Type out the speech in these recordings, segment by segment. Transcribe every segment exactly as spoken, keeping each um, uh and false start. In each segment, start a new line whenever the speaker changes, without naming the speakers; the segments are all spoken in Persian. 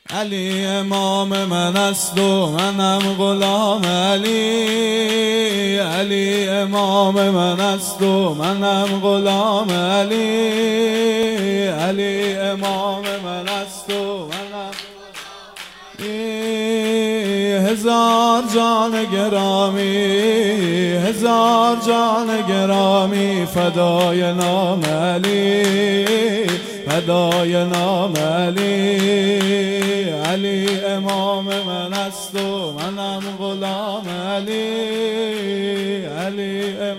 علی امام من است و منم غلام علی. علی امام من است و منم غلام علی. علی امام من است و منم هزار جان گرامی، هزار جان گرامی فدای نام علی، فدای نام علی. علی امام من است و منم غلام علی. علی امام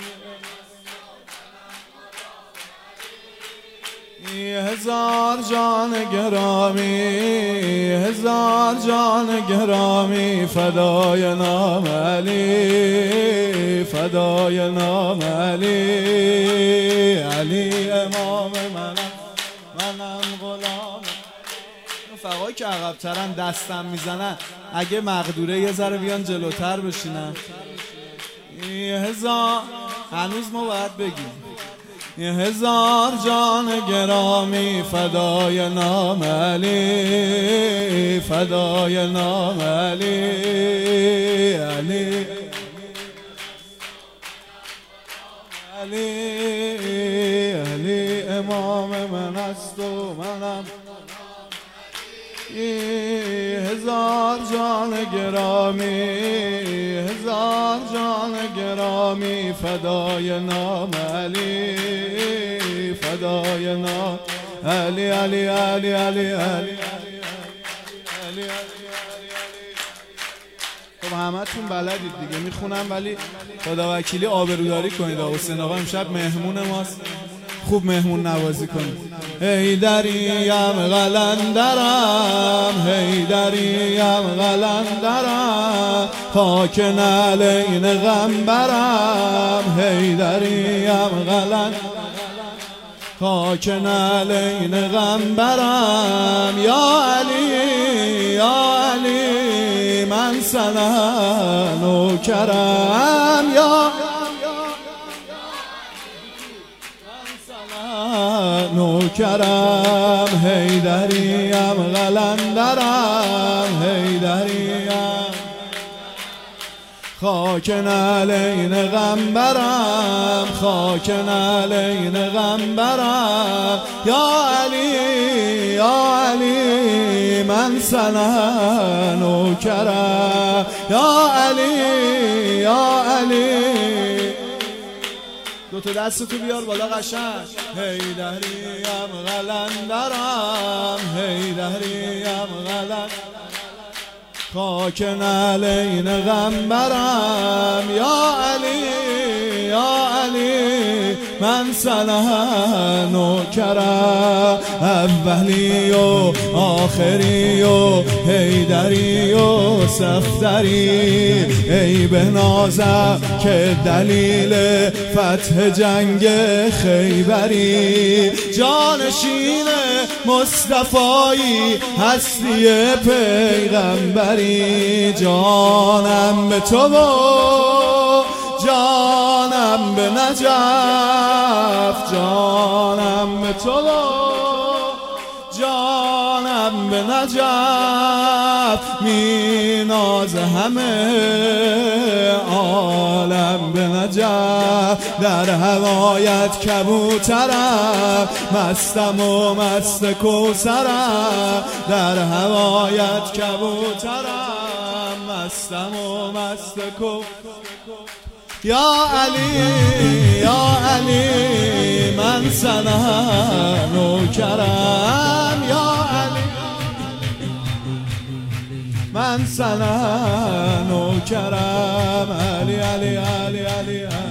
هزار جان گرامی، هزار جان گرامی فدای نام علی، فدای نام علی. علی امام منم، منم غلام. فقایی که عقب‌ترن دستم میزنن اگه مقدوره یه ذره بیان جلوتر بشینن. هزار هنوز ما باید بگیم هزار جان گرامی فدای نام علی، فدای نام علی. علی علی علی امام من است و منم هزار جان گرامی، هزار جان گرامی فدای نام علی، فدای نام علی. علی علی علی علی علی. خب همه تون بلدید دیگه، میخونم ولی خدا وکیلی آبروداری کنید. حسین آقا امشب مهمون ماست، خوب مهمون نوازی کنید. حیدریم قلندرم، حیدریم قلندرم، خاک نعلین غمبرم. حیدریم قلندرم، خاک نعلین غمبرم. یا علی یا علی من سنن و کرم. یا نوکرم حیدریم قلندرم، حیدریم خاک نعلین غمبرم، خاک نعلین غمبرم. یا علی یا علی من سنن نوکرم. یا علی یا علی دو تا دستتو بیار بالا قشنگ. حیدریم قلندرم، حیدریم قلندرم، خاک نعلین غمبرم. یا علی یا علی من سنن نوکرم. اولی و آخری و حیدری و صفدری، ای به نازم که دلیل فتح جنگ خیبری. جانشین مصطفایی هستی پیغمبری. جانم به تو و جانم به نجف، جانم به تو و جانم به نجف. می ناز همه عالم به نجف. در هوایت کبوترم، مستم و مست کوثرم. در هوایت کبوترم، مستم و مست کوثرم. یا علی یا علی من سنن نوکرم. یا علی من سنن نوکرم. علی علی علی علی علی